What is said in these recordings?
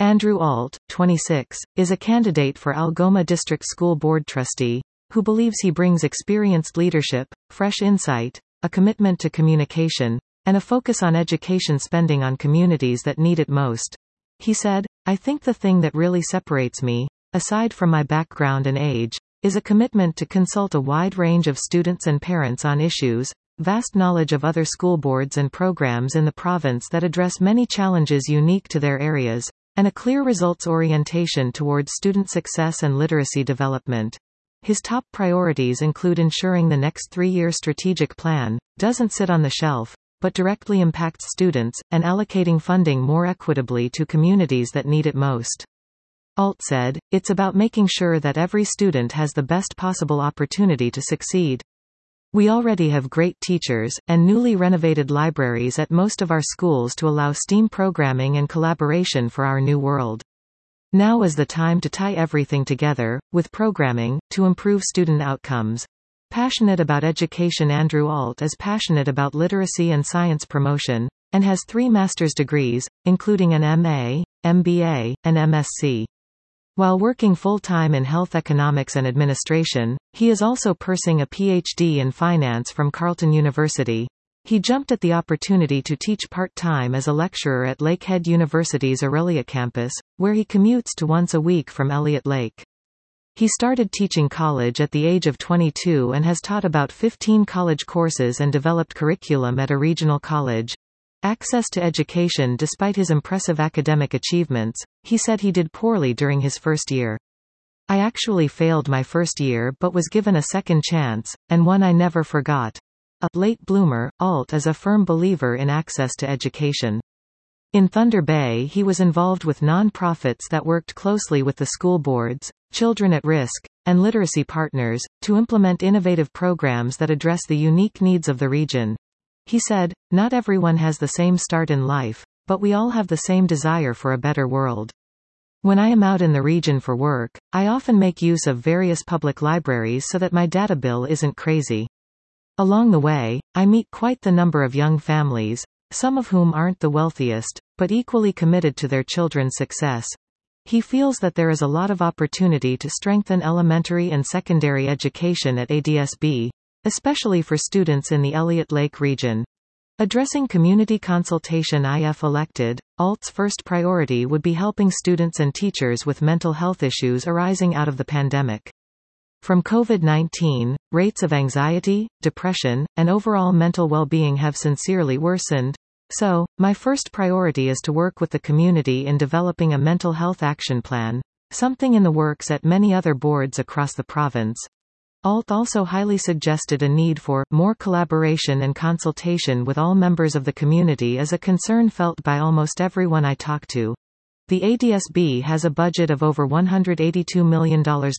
Andrew Alt, 26, is a candidate for Algoma District School Board Trustee, who believes he brings experienced leadership, fresh insight, a commitment to communication, and a focus on education spending on communities that need it most. He said, "I think the thing that really separates me, aside from my background and age, is a commitment to consult a wide range of students and parents on issues, vast knowledge of other school boards and programs in the province that address many challenges unique to their areas, and a clear results orientation towards student success and literacy development." His top priorities include ensuring the next 3-year strategic plan doesn't sit on the shelf, but directly impacts students, and allocating funding more equitably to communities that need it most. Alt said, "It's about making sure that every student has the best possible opportunity to succeed. We already have great teachers, and newly renovated libraries at most of our schools to allow STEAM programming and collaboration for our new world. Now is the time to tie everything together, with programming, to improve student outcomes." Passionate about education, Andrew Alt is passionate about literacy and science promotion, and has 3 master's degrees, including an MA, MBA, and MSc. While working full-time in health economics and administration, he is also pursuing a PhD in finance from Carleton University. He jumped at the opportunity to teach part-time as a lecturer at Lakehead University's Aurelia campus, where he commutes to once a week from Elliott Lake. He started teaching college at the age of 22 and has taught about 15 college courses and developed curriculum at a regional college. Access to education. Despite his impressive academic achievements, he said he did poorly during his first year. "I actually failed my first year but was given a second chance, and one I never forgot." A late bloomer, Alt is a firm believer in access to education. In Thunder Bay, he was involved with non-profits that worked closely with the school boards, Children at Risk, and literacy partners, to implement innovative programs that address the unique needs of the region. He said, "Not everyone has the same start in life, but we all have the same desire for a better world. When I am out in the region for work, I often make use of various public libraries so that my data bill isn't crazy. Along the way, I meet quite the number of young families, some of whom aren't the wealthiest, but equally committed to their children's success." He feels that there is a lot of opportunity to strengthen elementary and secondary education at ADSB, especially for students in the Elliott Lake region. Addressing community consultation. If elected, Alt's first priority would be helping students and teachers with mental health issues arising out of the pandemic. From COVID-19, rates of anxiety, depression, and overall mental well-being have sincerely worsened. "So, my first priority is to work with the community in developing a mental health action plan, something in the works at many other boards across the province." Alt also highly suggested a need for more collaboration and consultation with all members of the community is a concern felt by almost everyone I talk to. The ADSB has a budget of over $182 million,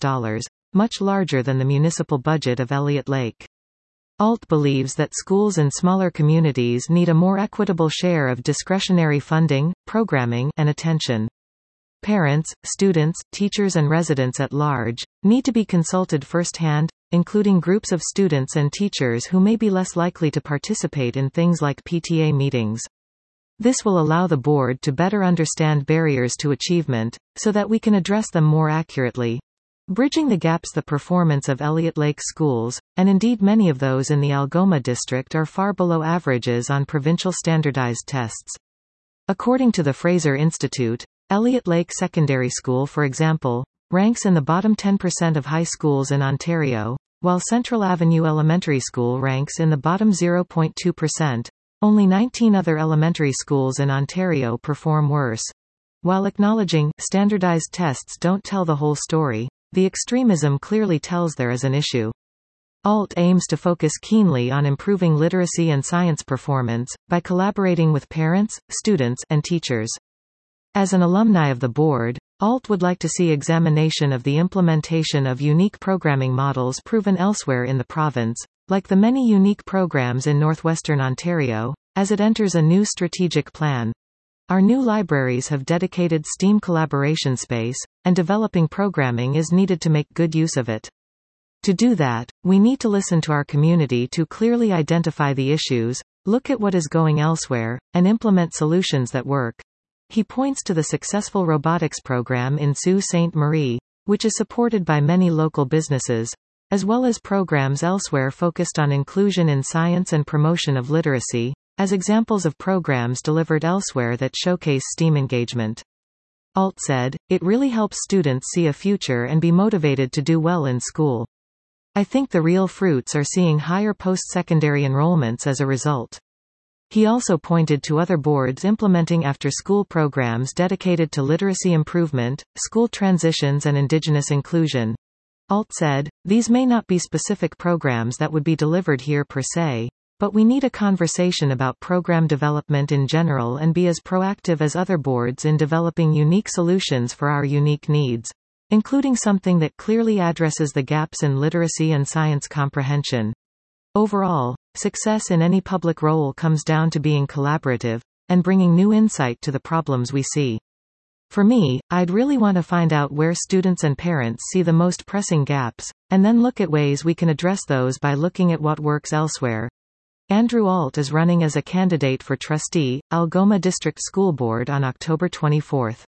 much larger than the municipal budget of Elliott Lake. Alt believes that schools in smaller communities need a more equitable share of discretionary funding, programming, and attention. Parents, students, teachers and residents at large need to be consulted firsthand, including groups of students and teachers who may be less likely to participate in things like PTA meetings. This will allow the board to better understand barriers to achievement, so that we can address them more accurately. Bridging the gaps. The performance of Elliott Lake schools, and indeed many of those in the Algoma district, are far below averages on provincial standardized tests. According to the Fraser Institute, Elliott Lake Secondary School, for example, ranks in the bottom 10% of high schools in Ontario, while Central Avenue Elementary School ranks in the bottom 0.2%. Only 19 other elementary schools in Ontario perform worse. While acknowledging standardized tests don't tell the whole story, the extremism clearly tells there is an issue. Alt aims to focus keenly on improving literacy and science performance, by collaborating with parents, students, and teachers. As an alumni of the board, Alt would like to see examination of the implementation of unique programming models proven elsewhere in the province, like the many unique programs in northwestern Ontario, as it enters a new strategic plan. Our new libraries have dedicated STEAM collaboration space, and developing programming is needed to make good use of it. To do that, we need to listen to our community to clearly identify the issues, look at what is going elsewhere, and implement solutions that work. He points to the successful robotics program in Sault Ste. Marie, which is supported by many local businesses, as well as programs elsewhere focused on inclusion in science and promotion of literacy, as examples of programs delivered elsewhere that showcase STEAM engagement. Alt said, "It really helps students see a future and be motivated to do well in school. I think the real fruits are seeing higher post-secondary enrollments as a result." He also pointed to other boards implementing after-school programs dedicated to literacy improvement, school transitions and Indigenous inclusion. Alt said, "These may not be specific programs that would be delivered here per se, but we need a conversation about program development in general and be as proactive as other boards in developing unique solutions for our unique needs, including something that clearly addresses the gaps in literacy and science comprehension." Overall, success in any public role comes down to being collaborative, and bringing new insight to the problems we see. For me, I'd really want to find out where students and parents see the most pressing gaps, and then look at ways we can address those by looking at what works elsewhere. Andrew Alt is running as a candidate for trustee, Algoma District School Board on October 24.